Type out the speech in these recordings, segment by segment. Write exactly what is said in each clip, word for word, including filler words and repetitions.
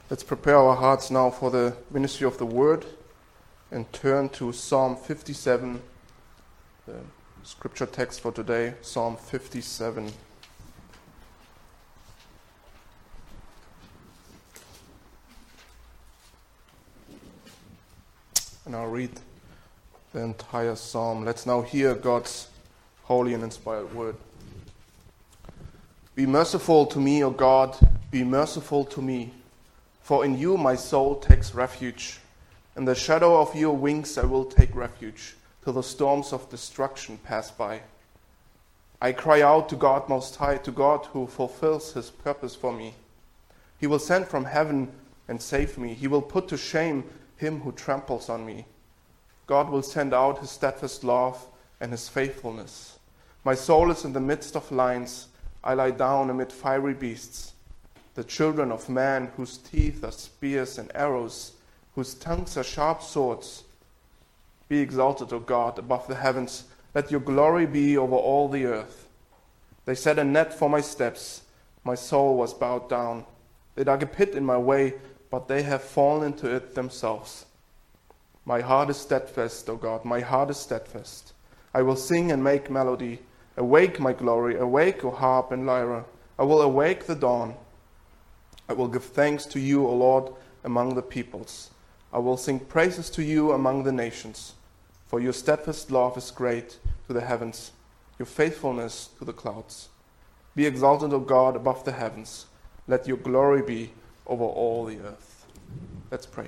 Let's prepare our hearts now for the ministry of the Word and turn to Psalm fifty-seven, the scripture text for today, Psalm fifty-seven. And I'll read the entire psalm. Let's now hear God's holy and inspired word. Be merciful to me, O God, be merciful to me, for in you my soul takes refuge. In the shadow of your wings I will take refuge, till the storms of destruction pass by. I cry out to God Most High, to God who fulfills his purpose for me. He will send from heaven and save me. He will put to shame him who tramples on me. God will send out his steadfast love and his faithfulness. My soul is in the midst of lions. I lie down amid fiery beasts, the children of man, whose teeth are spears and arrows, whose tongues are sharp swords. Be exalted, O God, above the heavens. Let your glory be over all the earth. They set a net for my steps. My soul was bowed down. They dug a pit in my way, but they have fallen into it themselves. My heart is steadfast, O God, my heart is steadfast. I will sing and make melody. Awake, my glory, awake, O harp and lyre. I will awake the dawn. I will give thanks to you, O Lord, among the peoples. I will sing praises to you among the nations. For your steadfast love is great to the heavens, your faithfulness to the clouds. Be exalted, O God, above the heavens. Let your glory be over all the earth. Let's pray.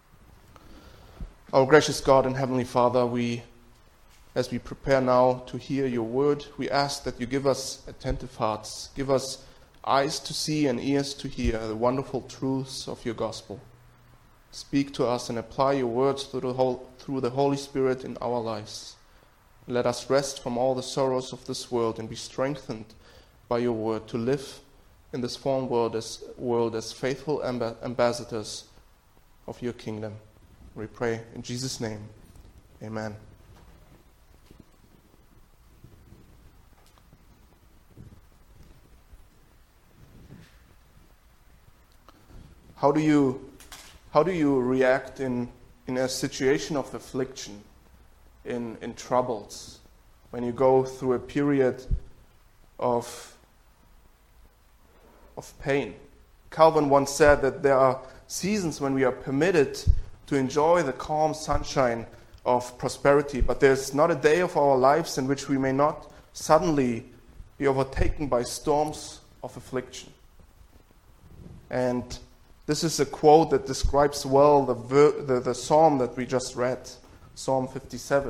Our gracious God and Heavenly Father, we, as we prepare now to hear your word, we ask that you give us attentive hearts, give us eyes to see and ears to hear the wonderful truths of your gospel. Speak to us and apply your words through the, whole, through the Holy Spirit in our lives. Let us rest from all the sorrows of this world and be strengthened by your word to live in this fallen world as, world as faithful amb- ambassadors of your kingdom. We pray in Jesus' name. Amen. How do you how do you react in, in a situation of affliction, in, in troubles, when you go through a period of, of pain? Calvin once said that there are seasons when we are permitted to enjoy the calm sunshine of prosperity, but there's not a day of our lives in which we may not suddenly be overtaken by storms of affliction. And this is a quote that describes well the, ver- the, the psalm that we just read, Psalm fifty-seven.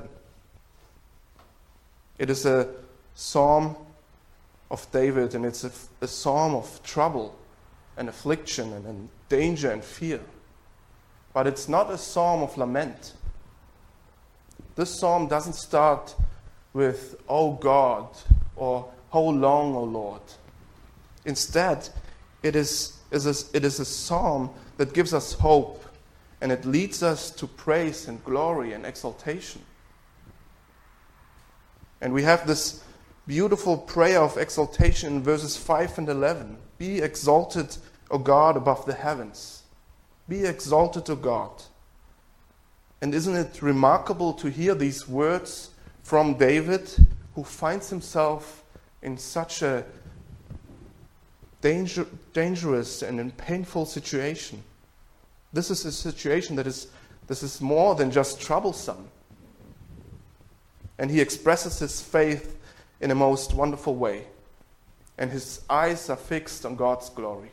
It is a psalm of David, and it's a, a psalm of trouble and affliction and, and danger and fear. But it's not a psalm of lament. This psalm doesn't start with, "Oh God," or "How long, O Lord?" Instead, it is, is a, it is a psalm that gives us hope, and it leads us to praise and glory and exaltation. And we have this beautiful prayer of exaltation in verses five and eleven. Be exalted, O God, above the heavens. Be exalted, O God. And isn't it remarkable to hear these words from David, who finds himself in such a danger, dangerous and painful situation? This is a situation that is, this is more than just troublesome. And he expresses his faith in a most wonderful way. And his eyes are fixed on God's glory.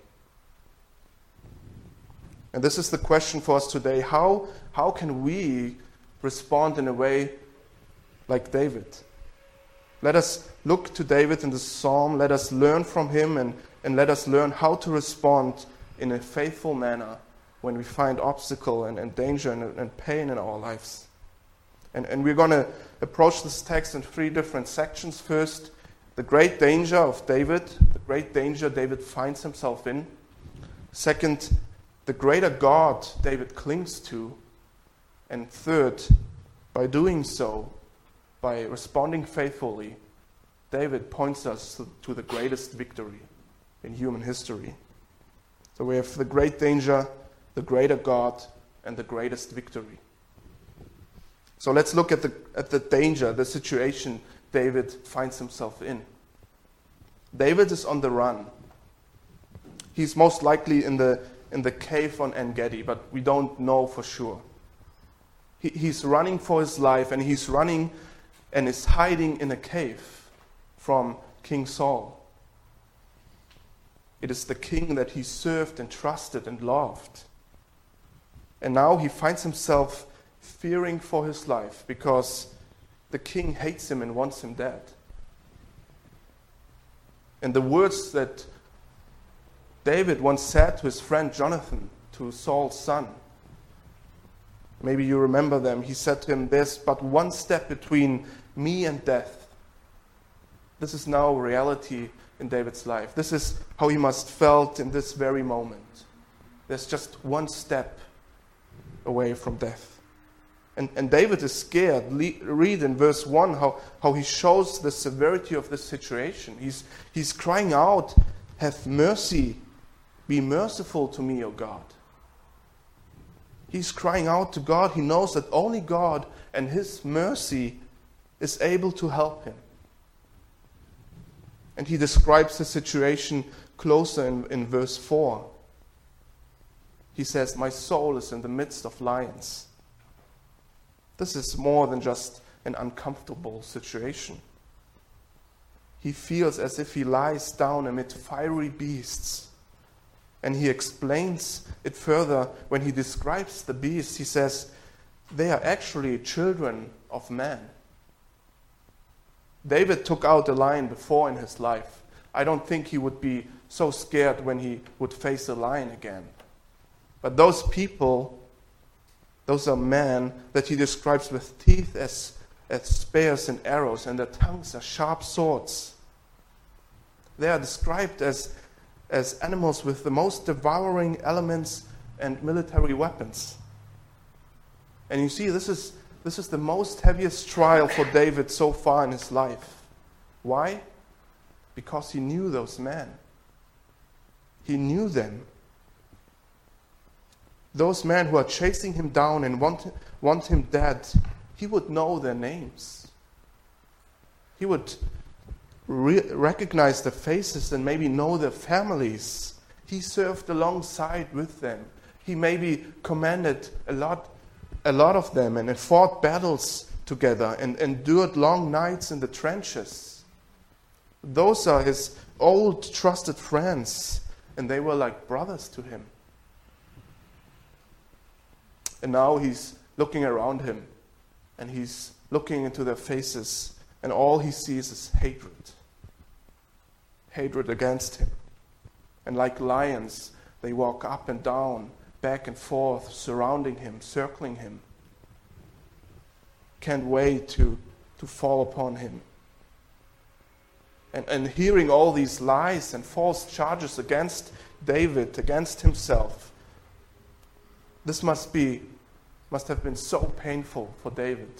And this is the question for us today. How, how can we respond in a way like David? Let us look to David in the psalm. Let us learn from him, and, and let us learn how to respond in a faithful manner when we find obstacle and, and danger and, and pain in our lives. And, and we're going to approach this text in three different sections. First, the great danger of David, the great danger David finds himself in. Second, the greater God David clings to. And third, by doing so, by responding faithfully, David points us to the greatest victory in human history. So we have the great danger the greater God and the greatest victory. So let's look at the, at the danger, the situation David finds himself in. David is on the run. He's most likely in the, in the cave on En Gedi, but we don't know for sure. He, he's running for his life, and he's running and is hiding in a cave from King Saul. It is the king that he served and trusted and loved. And now he finds himself fearing for his life because the king hates him and wants him dead. And the words that David once said to his friend Jonathan, to Saul's son, maybe you remember them. He said to him, "There's but one step between me and death." This is now reality in David's life. This is how he must felt in this very moment. There's just one step away from death. And, and David is scared. Le- read in verse one how, how he shows the severity of this situation. He's, he's crying out, "Have mercy, be merciful to me, O God." He's crying out to God. He knows that only God and His mercy is able to help him. And he describes the situation closer in, in verse four. He says, "My soul is in the midst of lions." This is more than just an uncomfortable situation. He feels as if he lies down amid fiery beasts. And he explains it further when he describes the beasts. He says, they are actually children of man. David took out a lion before in his life. I don't think he would be so scared when he would face a lion again. But those people, those are men that he describes with teeth as, as spears and arrows, and their tongues are sharp swords. They are described as, as animals with the most devouring elements and military weapons. And you see, this is, this is the most heaviest trial for David so far in his life. Why? Because he knew those men. He knew them. Those men who are chasing him down and want, want him dead, he would know their names. He would re- recognize their faces and maybe know their families. He served alongside with them. He maybe commanded a lot, a lot of them and fought battles together and endured long nights in the trenches. Those are his old trusted friends, and they were like brothers to him. And now he's looking around him, and he's looking into their faces, and all he sees is hatred. Hatred against him. And like lions, they walk up and down, back and forth, surrounding him, circling him. Can't wait to, to fall upon him. And, and hearing all these lies and false charges against David, against himself, this must be, must have been so painful for David.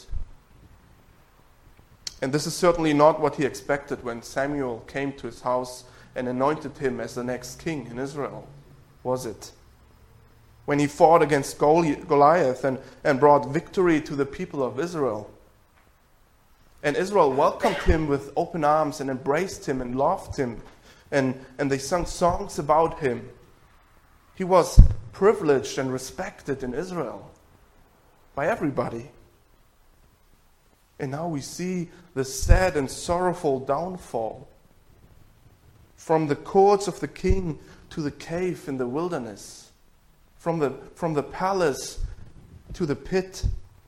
And this is certainly not what he expected when Samuel came to his house and anointed him as the next king in Israel, was it? When he fought against Goliath and, and brought victory to the people of Israel. And Israel welcomed him with open arms and embraced him and loved him. And, and they sung songs about him. He was privileged and respected in Israel by everybody. And now we see the sad and sorrowful downfall. From the courts of the king to the cave in the wilderness. From the, from the palace to the pit.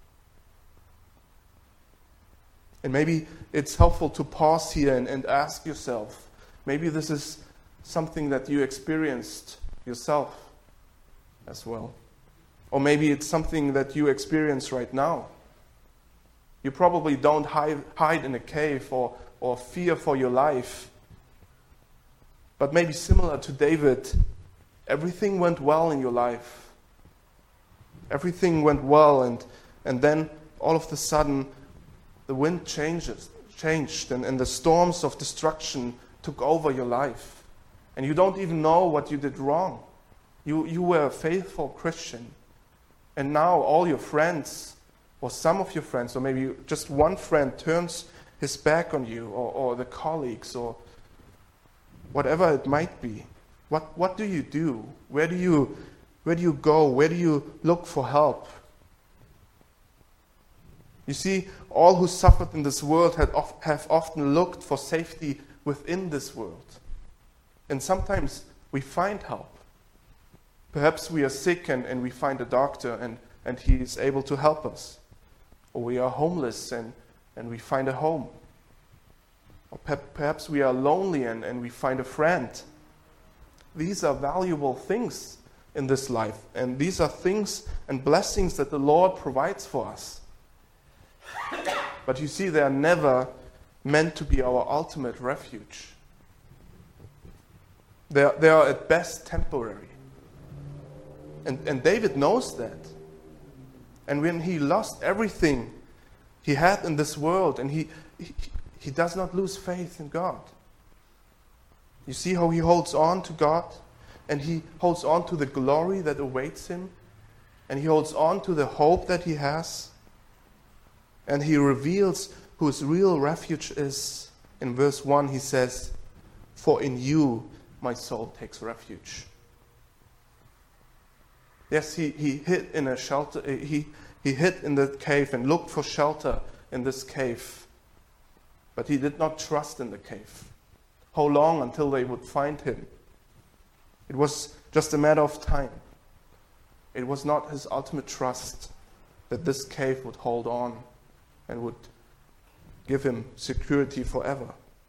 And maybe it's helpful to pause here and, and ask yourself, maybe this is something that you experienced yourself as well. Or maybe it's something that you experience right now. You probably don't hide, hide in a cave or, or fear for your life. But maybe similar to David, everything went well in your life. Everything went well, and, and then all of a sudden the wind changes, changed and, and the storms of destruction took over your life. And you don't even know what you did wrong. You, you were a faithful Christian. And now all your friends, or some of your friends, or maybe just one friend turns his back on you, or, or the colleagues, or whatever it might be. What, what do you do? Where do you, where do you go? Where do you look for help? You see, all who suffered in this world had of, have often looked for safety within this world. And sometimes we find help. Perhaps we are sick and, and we find a doctor and, and he is able to help us. Or we are homeless and, and we find a home. Or pe- perhaps we are lonely and, and we find a friend. These are valuable things in this life. And these are things and blessings that the Lord provides for us. But you see, they are never meant to be our ultimate refuge. They are, they are at best temporary. And, and David knows that. And when he lost everything he had in this world, and he, he, he does not lose faith in God. You see how he holds on to God, and he holds on to the glory that awaits him, and he holds on to the hope that he has, and he reveals who his real refuge is. In verse one he says, "For in you my soul takes refuge." Yes, he, he hid in a shelter, he, he hid in the cave and looked for shelter in this cave. But he did not trust in the cave. How long until they would find him? It was just a matter of time. It was not his ultimate trust that this cave would hold on and would give him security forever.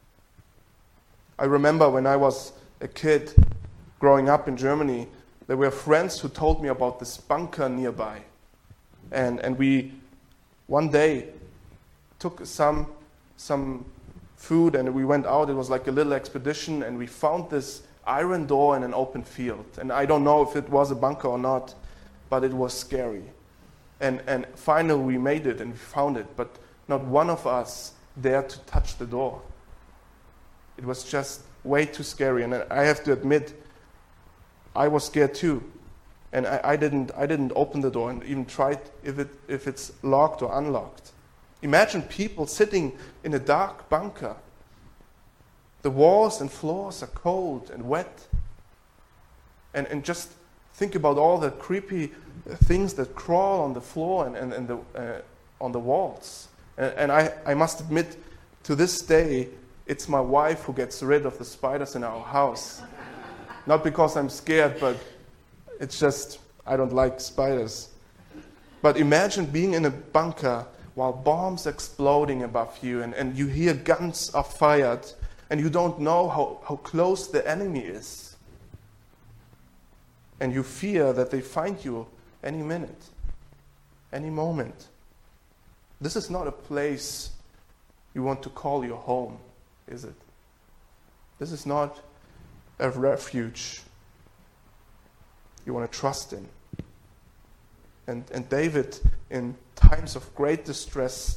I remember when I was a kid growing up in Germany, there were friends who told me about this bunker nearby. And and we one day took some some food and we went out. It was like a little expedition, and we found this iron door in an open field. And I don't know if it was a bunker or not, but it was scary. And and finally we made it and we found it, but not one of us dared to touch the door. It was just way too scary. And I have to admit, I was scared too, and I, I didn't. I didn't open the door and even tried if it if it's locked or unlocked. Imagine people sitting in a dark bunker. The walls and floors are cold and wet, and and just think about all the creepy things that crawl on the floor and and, and the uh, on the walls. And, and I I must admit, to this day, it's my wife who gets rid of the spiders in our house. Not because I'm scared, but it's just, I don't like spiders. But imagine being in a bunker while bombs exploding above you, and, and you hear guns are fired, and you don't know how, how close the enemy is. And you fear that they find you any minute, any moment. This is not a place you want to call your home, is it? This is not a refuge you want to trust in. And, and David, in times of great distress,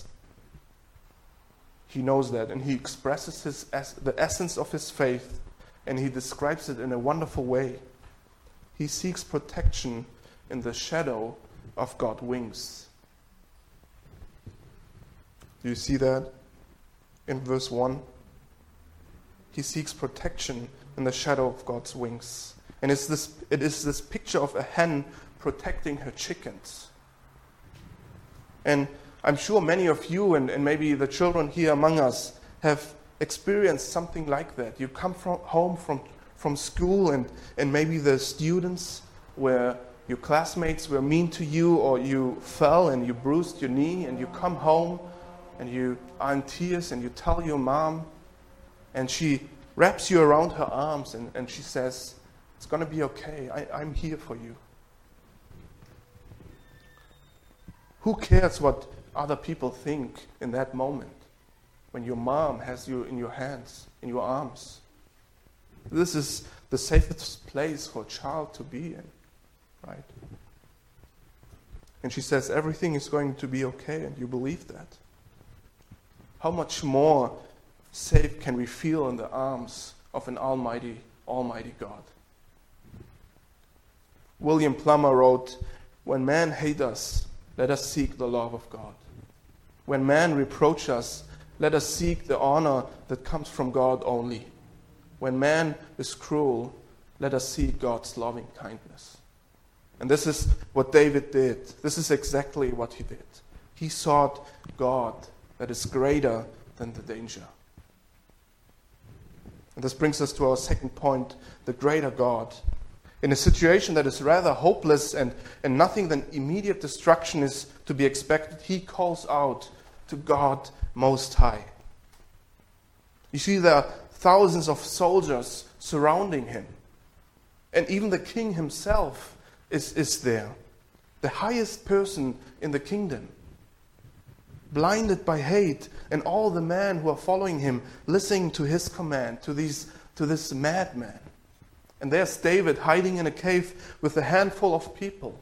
he knows that, and he expresses his the essence of his faith, and he describes it in a wonderful way. He seeks protection in the shadow of God's wings. Do you see that in verse one? He seeks protection in the shadow of God's wings. And it's this, it is this picture of a hen protecting her chickens. And I'm sure many of you, and, and maybe the children here among us, have experienced something like that. You come from home from, from school, and, and maybe the students where your classmates were mean to you, or you fell and you bruised your knee, and you come home and you are in tears and you tell your mom, and she wraps you around her arms and, and she says, "It's going to be okay. I, I'm here for you." Who cares what other people think in that moment when your mom has you in your hands, in your arms? This is the safest place for a child to be in, right? And she says, everything is going to be okay, and you believe that. How much more safe can we feel in the arms of an almighty, almighty God? William Plummer wrote, "When men hate us, let us seek the love of God. When men reproach us, let us seek the honor that comes from God only. When man is cruel, let us seek God's loving kindness." And this is what David did. This is exactly what he did. He sought God that is greater than the danger. And this brings us to our second point, the greater God. In a situation that is rather hopeless and, and nothing than immediate destruction is to be expected, he calls out to God Most High. You see, there are thousands of soldiers surrounding him. And even the king himself is, is there. The highest person in the kingdom. Blinded by hate, and all the men who are following him, listening to his command, to, these, to this madman. And there's David hiding in a cave with a handful of people.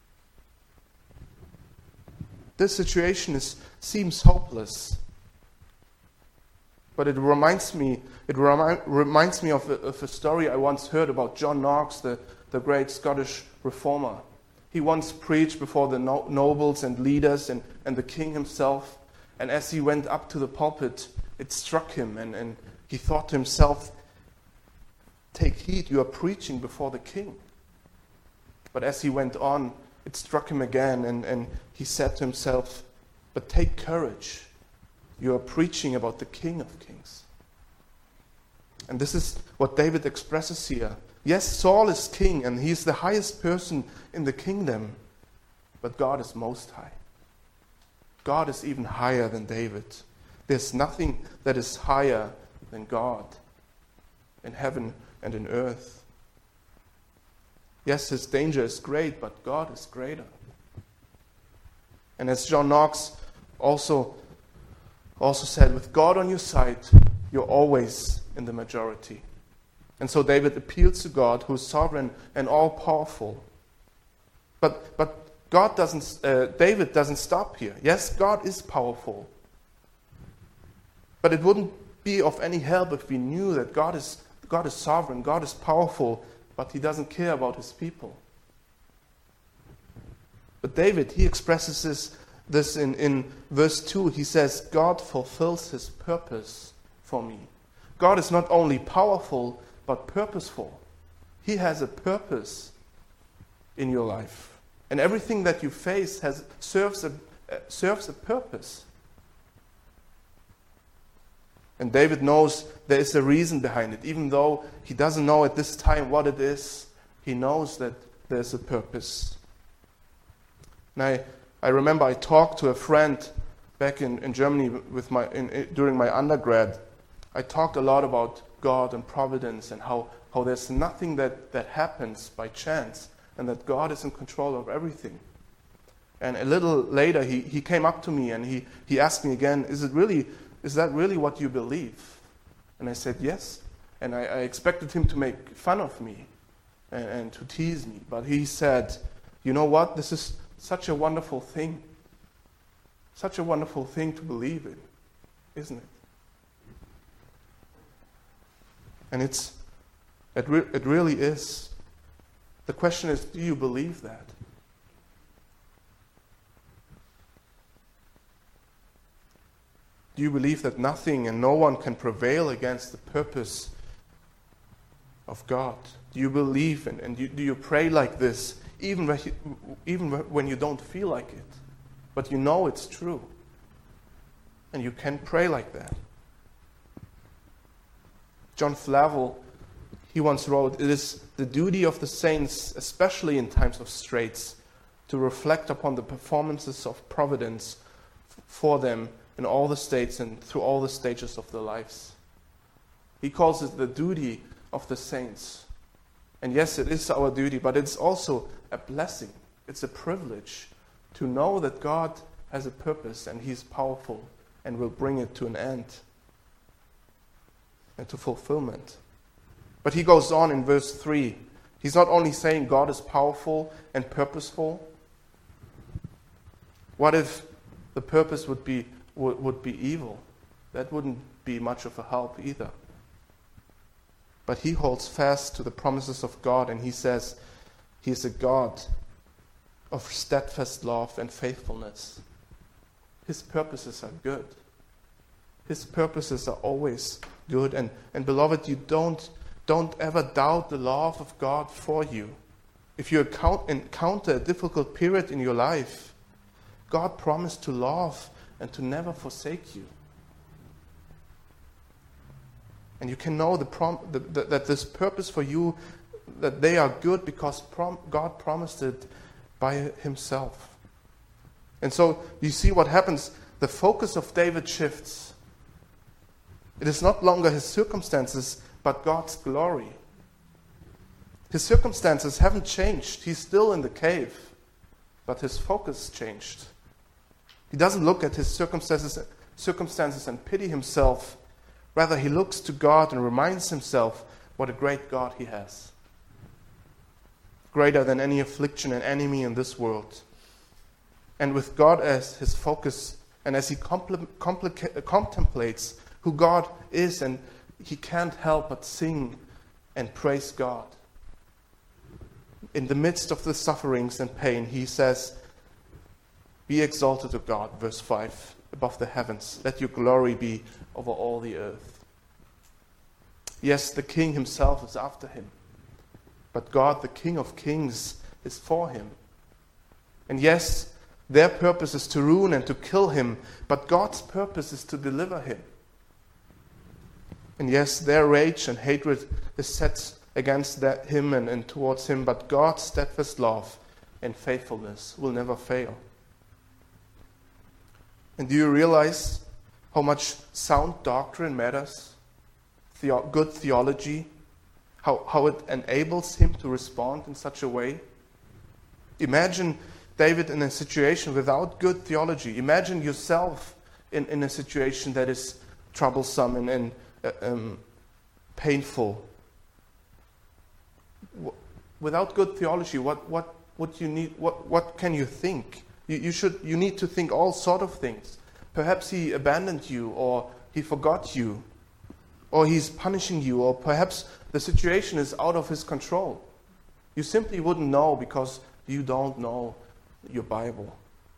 This situation is, seems hopeless. But it reminds me, it remi- reminds me of a, of a story I once heard about John Knox, the, the great Scottish reformer. He once preached before the no- nobles and leaders and, and the king himself. And as he went up to the pulpit, it struck him. And, and he thought to himself, "Take heed, you are preaching before the king." But as he went on, it struck him again. And, and he said to himself, "But take courage. You are preaching about the King of Kings." And this is what David expresses here. Yes, Saul is king, and he is the highest person in the kingdom. But God is most high. God is even higher than David. There's nothing that is higher than God in heaven and in earth. Yes, his danger is great, but God is greater. And as John Knox also, also said, with God on your side, you're always in the majority. And so David appeals to God, who is sovereign and all-powerful. But but God doesn't. Uh, David doesn't stop here. Yes, God is powerful. But it wouldn't be of any help if we knew that God is God is sovereign, God is powerful, but He doesn't care about His people. But David, he expresses this, this in, in verse two. He says, "God fulfills His purpose for me." God is not only powerful, but purposeful. He has a purpose in your life. And everything that you face has serves a, uh, serves a purpose. And David knows there is a reason behind it. Even though he doesn't know at this time what it is, he knows that there's a purpose. And I, I remember I talked to a friend back in, in Germany with my in, in, during my undergrad. I talked a lot about God and providence and how, how there's nothing that, that happens by chance and that God is in control of everything. And a little later he, he came up to me and he, he asked me again, is it really is that really what you believe? And I said yes. And I, I expected him to make fun of me and, and to tease me. But he said, you know what, this is such a wonderful thing. Such a wonderful thing to believe in, isn't it? And it's it, re- it really is. The question is, do you believe that? Do you believe that nothing and no one can prevail against the purpose of God? Do you believe and, and you, do you pray like this even when, you, even when you don't feel like it? But you know it's true. And you can pray like that. John Flavel, he once wrote, "It is the duty of the saints, especially in times of straits, to reflect upon the performances of providence for them in all the states and through all the stages of their lives." He calls it the duty of the saints. And yes, it is our duty, but it's also a blessing. It's a privilege to know that God has a purpose and He's powerful and will bring it to an end and to fulfillment. But he goes on in verse three. He's not only saying God is powerful and purposeful. What if the purpose would be would, would be evil? That wouldn't be much of a help either. But he holds fast to the promises of God, and he says, He is a God of steadfast love and faithfulness. His purposes are good. His purposes are always good. And, and beloved, you don't, don't ever doubt the love of God for you. If you encounter a difficult period in your life, God promised to love and to never forsake you. And you can know the prom- the, the, that this purpose for you, that they are good because prom- God promised it by himself. And so you see what happens. The focus of David shifts. It is not longer his circumstances, but God's glory. His circumstances haven't changed. He's still in the cave, but his focus changed. He doesn't look at his circumstances, circumstances and pity himself. Rather, he looks to God and reminds himself what a great God he has. Greater than any affliction and enemy in this world. And with God as his focus, and as he compl- complica- contemplates who God is, and he can't help but sing and praise God. In the midst of the sufferings and pain, he says, "Be exalted, O God," verse five, "above the heavens. Let your glory be over all the earth." Yes, the king himself is after him. But God, the King of Kings, is for him. And yes, their purpose is to ruin and to kill him, but God's purpose is to deliver him. And yes, their rage and hatred is set against that, him and, and towards him, but God's steadfast love and faithfulness will never fail. And do you realize how much sound doctrine matters? Theo- good theology? How, how it enables him to respond in such a way? Imagine David in a situation without good theology. Imagine yourself in, in a situation that is troublesome and, and uh, um, painful. W- without good theology, what, what, what, you need, what, what can you think? You, you, should, you need to think all sort of things. Perhaps he abandoned you, or he forgot you, or he's punishing you, or perhaps the situation is out of his control. You simply wouldn't know because you don't know your Bible.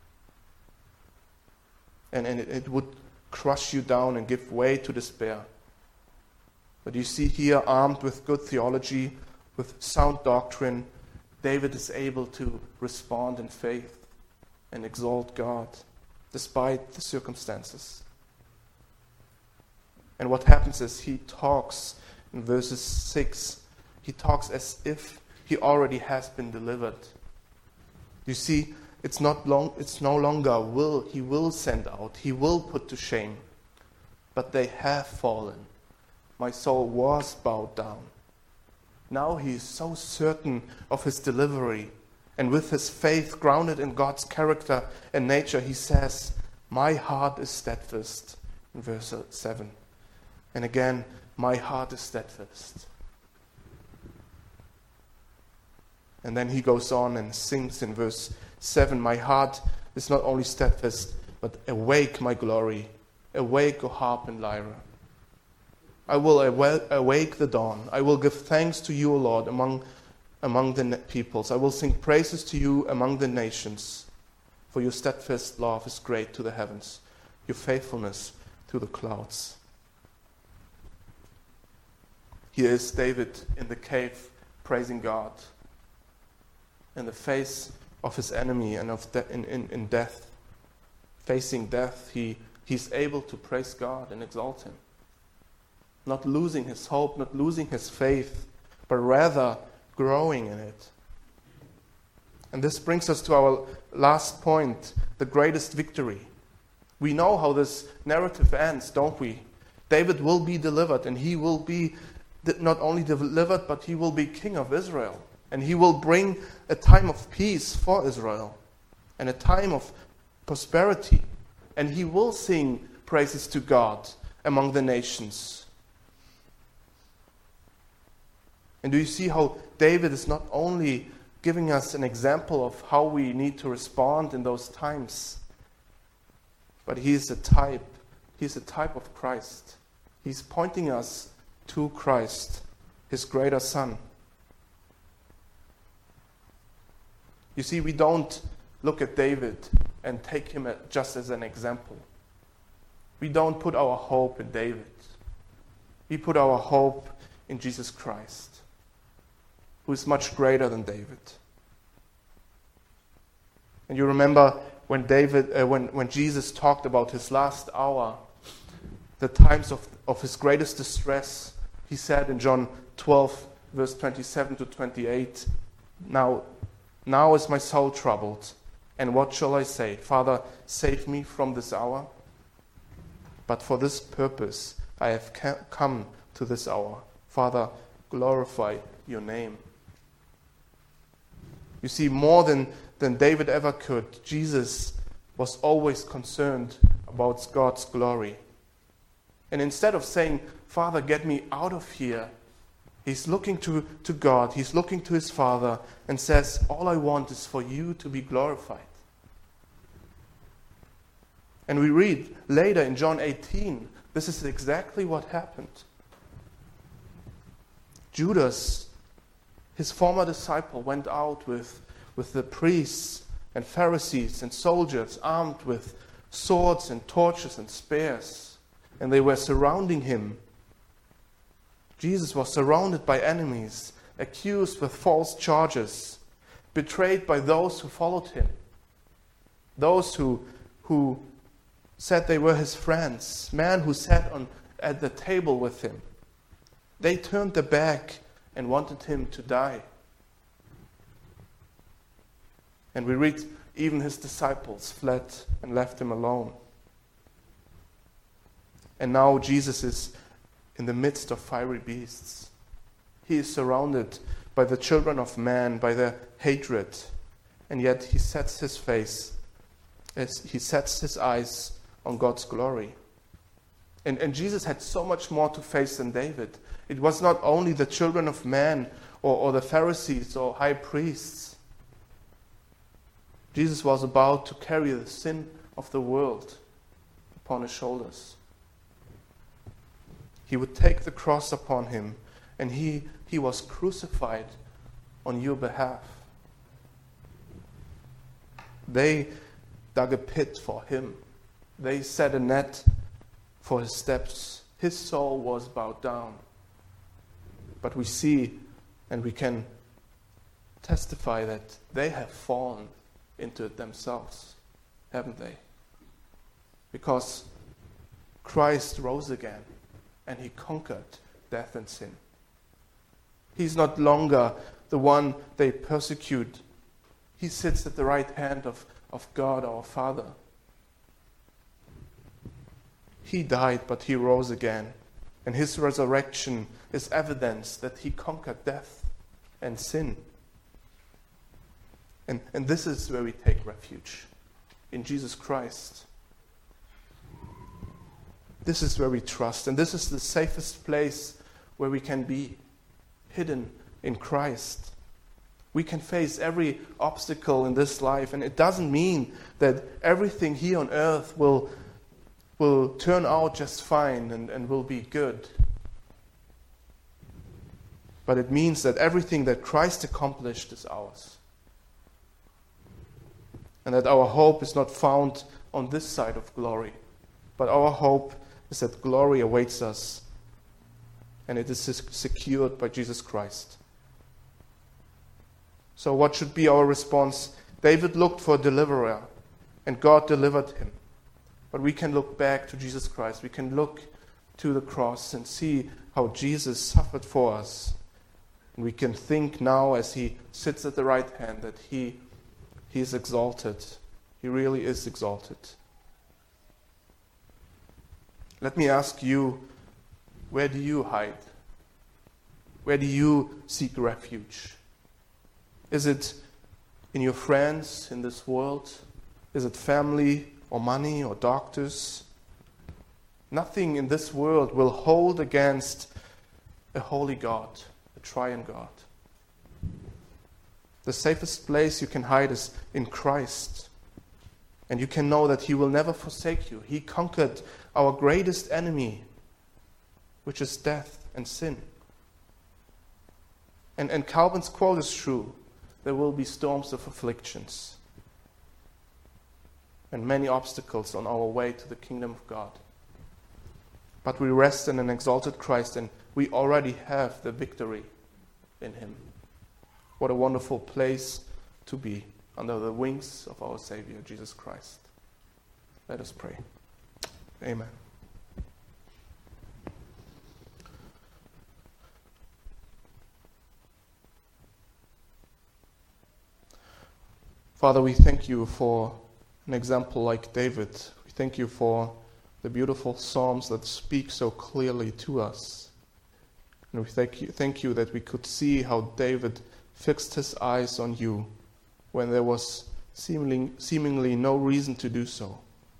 And, and it, it would crush you down and give way to despair. But you see here, armed with good theology, with sound doctrine, David is able to respond in faith and exalt God despite the circumstances. And what happens is he talks in verses six, he talks as if he already has been delivered. You see, it's not long, it's no longer will, he will send out, he will put to shame. But they have fallen. My soul was bowed down. Now he is so certain of his delivery, and with his faith grounded in God's character and nature, he says, "My heart is steadfast," in verse seven. And again, "My heart is steadfast." And then he goes on and sings in verse seven, "My heart is not only steadfast, but awake, my glory. Awake, O harp and lyre. I will awake the dawn. I will give thanks to you, O Lord, among, among the peoples. I will sing praises to you among the nations. For your steadfast love is great to the heavens, your faithfulness to the clouds." Here is David in the cave praising God. In the face of his enemy and of de- in, in, in death, facing death, he, he's able to praise God and exalt him. Not losing his hope, not losing his faith, but rather growing in it. And this brings us to our last point, the greatest victory. We know how this narrative ends, don't we? David will be delivered, and he will be not only delivered, but he will be king of Israel. And he will bring a time of peace for Israel and a time of prosperity. And he will sing praises to God among the nations. And do you see how David is not only giving us an example of how we need to respond in those times, but he is a type. He's a type of Christ. He's pointing us to Christ, his greater Son. You see, we don't look at David and take him just as an example. We don't put our hope in David. We put our hope in Jesus Christ, who is much greater than David. And you remember when David, uh, when, when Jesus talked about his last hour, the times of, of his greatest distress, he said in John twelve, verse twenty-seven to twenty-eight, Now, now is my soul troubled, and what shall I say? Father, save me from this hour? But for this purpose I have ca- come to this hour. Father, glorify your name. You see, more than, than David ever could, Jesus was always concerned about God's glory. And instead of saying, Father, get me out of here, he's looking to, to God, he's looking to his Father and says, all I want is for you to be glorified. And we read later in John eighteen, this is exactly what happened. Judas, his former disciple, went out with, with the priests and Pharisees and soldiers armed with swords and torches and spears, and they were surrounding him. Jesus was surrounded by enemies, accused with false charges, betrayed by those who followed him, those who, who said they were his friends, men who sat on, at the table with him. They turned their back and wanted him to die. And we read, even his disciples fled and left him alone. And now Jesus is in the midst of fiery beasts. He is surrounded by the children of man, by their hatred, and yet he sets his face, as he sets his eyes on God's glory. And, and Jesus had so much more to face than David. It was not only the children of man or, or the Pharisees or high priests. Jesus was about to carry the sin of the world upon his shoulders. He would take the cross upon him, and he, he was crucified on your behalf. They dug a pit for him. They set a net for his steps. His soul was bowed down. But we see and we can testify that they have fallen into it themselves, haven't they? Because Christ rose again and he conquered death and sin. He's not longer the one they persecute. He sits at the right hand of, of God our Father. He died, but he rose again. And his resurrection is evidence that he conquered death and sin. And, and this is where we take refuge, in Jesus Christ. This is where we trust. And this is the safest place where we can be, hidden in Christ. We can face every obstacle in this life. And it doesn't mean that everything here on earth will will turn out just fine and, and will be good. But it means that everything that Christ accomplished is ours. And that our hope is not found on this side of glory, but our hope is that glory awaits us, and it is secured by Jesus Christ. So what should be our response? David looked for a deliverer, and God delivered him. But we can look back to Jesus Christ. We can look to the cross and see how Jesus suffered for us. And we can think now, as he sits at the right hand, that he, he is exalted. He really is exalted. Let me ask you, where do you hide? Where do you seek refuge? Is it in your friends in this world? Is it family or money or doctors? Nothing in this world will hold against a holy God, a triune God. The safest place you can hide is in Christ. And you can know that he will never forsake you. He conquered our greatest enemy, which is death and sin. And, and Calvin's quote is true. there will be storms of afflictions and many obstacles on our way to the kingdom of God. But we rest in an exalted Christ, and we already have the victory in him. What a wonderful place to be, under the wings of our Savior, Jesus Christ. Let us pray. Amen. Father, we thank you for an example like David. We thank you for the beautiful Psalms that speak so clearly to us. And we thank you, thank you that we could see how David fixed his eyes on you when there was seemingly, seemingly no reason to do so.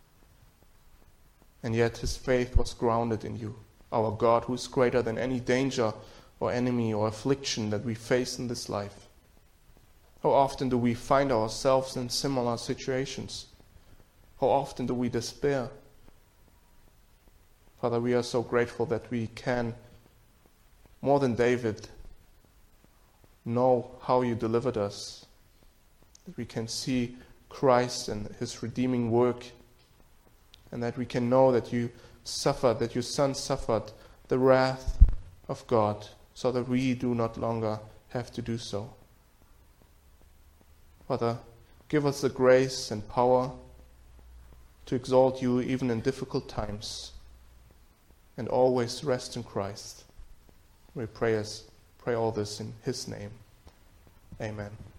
And yet his faith was grounded in you, our God, who is greater than any danger or enemy or affliction that we face in this life. How often do we find ourselves in similar situations? How often do we despair? Father, we are so grateful that we can, more than David, know how you delivered us. That we can see Christ and his redeeming work, and that we can know that you suffered, that your Son suffered the wrath of God, so that we do not longer have to do so. Father, give us the grace and power to exalt you even in difficult times, and always rest in Christ. We pray, us, pray all this in his name. Amen.